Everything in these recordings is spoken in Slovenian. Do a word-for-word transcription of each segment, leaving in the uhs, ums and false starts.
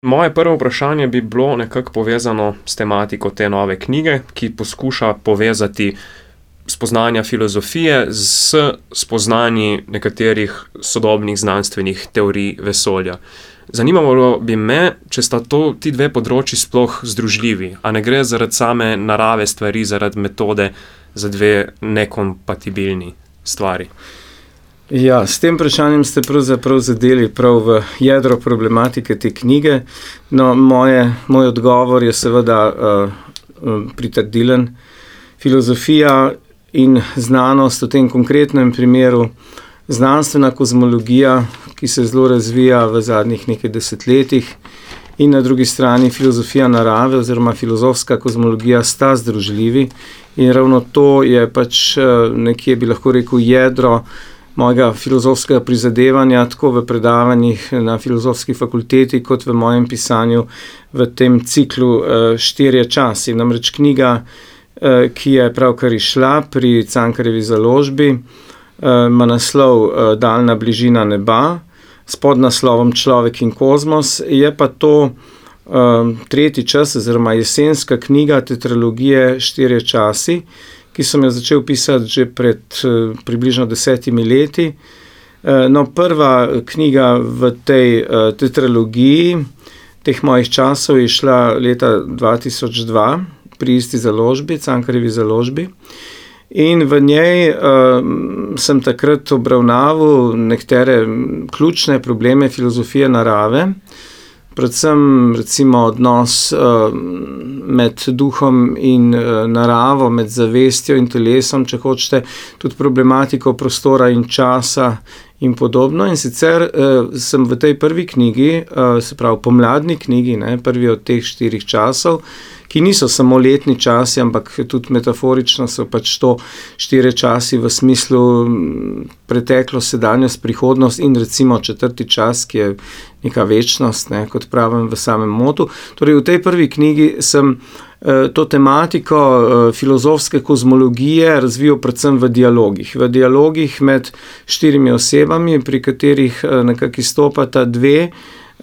Moje prvo vprašanje bi bilo nekako povezano s tematiko te nove knjige, ki poskuša povezati spoznanja filozofije s spoznanji nekaterih sodobnih znanstvenih teorij vesolja. Zanimalo bi me, če sta to ti dve področji sploh združljivi, a ne gre zaradi same narave stvari, zaradi metode za dve nekompatibilni stvari. Ja, s tem vprašanjem ste pravzaprav zadeli prav v jedro problematike te knjige. No, moje, moj odgovor je seveda uh, pritrdilen. Filozofija in znanost v tem konkretnem primeru, znanstvena kozmologija, ki se zelo razvija v zadnjih nekaj desetletjih, in na drugi strani filozofija narave oziroma filozofska kozmologija sta združljivi. In ravno to je pač uh, nekje, bi lahko rekel, jedro mojega filozofskega prizadevanja, tako v predavanjih na filozofski fakulteti, kot v mojem pisanju v tem ciklu Štirje časi. Namreč knjiga, ki je pravkar izšla pri Cankarjevi založbi, ima naslov Daljna bližina neba, s podnaslovom Človek in kozmos, je pa to tretji čas, oziroma jesenska knjiga tetralogije Štirje časi, ki sem jo začel pisati že pred uh, približno desetimi leti. Uh, no, prva knjiga v tej uh, tetralogiji teh mojih časov je šla leta dva tisoč dva pri isti založbi, Cankarjevi založbi. In v njej uh, sem takrat obravnaval nekatere ključne probleme filozofije narave, predvsem recimo odnos uh, med duhom in uh, naravo, med zavestjo in telesom, če hočete, tudi problematiko prostora in časa in podobno. In sicer uh, sem v tej prvi knjigi, uh, se pravi pomladni knjigi, ne, prvi od teh štirih časov, ki niso samo letni časi, ampak tudi metaforično so pač to štirje časi v smislu preteklost, sedanjost, prihodnost in recimo četrti čas, ki je neka večnost, ne, kot pravim v samem motu. Torej v tej prvi knjigi sem eh, to tematiko eh, filozofske kozmologije razvijal predvsem v dialogih. V dialogih med štirimi osebami, pri katerih eh, nekako izstopata dve,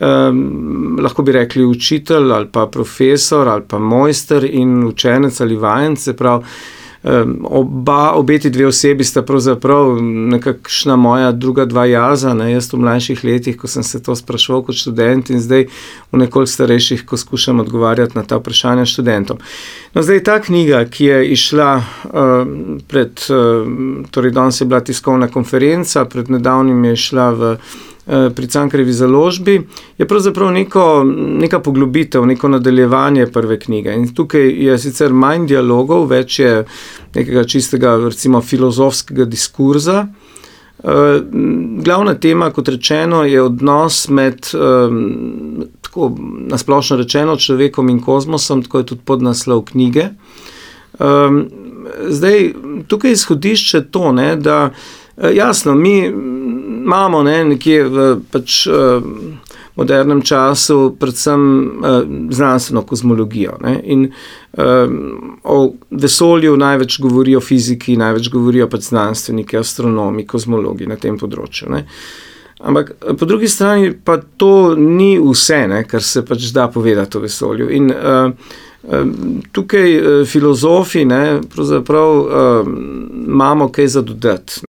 Um, lahko bi rekli učitelj ali pa profesor ali pa mojster in učenec ali vajenec, se pravi, um, oba, obeti dve osebi sta pravzaprav nekakšna moja druga dva jaza, ne, jaz v mlajših letih, ko sem se to spraševal kot študent in zdaj v nekoliko starejših, ko skušam odgovarjati na ta vprašanja študentom. No, zdaj ta knjiga, ki je išla um, pred, um, torej danes je bila tiskovna konferenca, pred nedavnim je šla v pri Cankarjevi založbi, je pravzaprav neko, neka poglobitev, neko nadaljevanje prve knjige. In tukaj je sicer manj dialogov, več je nekega čistega, recimo, filozofskega diskurza. Glavna tema, kot rečeno, je odnos med, tako nasplošno rečeno, človekom in kozmosom, tako je tudi podnaslov knjige. Zdaj, tukaj je izhodišče to, ne, da jasno, mi imamo ne, nekje v pač, uh, modernem času predvsem uh, znanstveno kozmologijo. Ne, in uh, o vesolju največ govorijo fiziki, največ govorijo pač znanstveniki, astronomi, kozmologi na tem področju. Ne. Ampak po drugi strani pa to ni vse, ne, kar se pač da povedati o vesolju. In uh, tukaj filozofi, ne, pravzaprav uh, imamo kaj za dodati.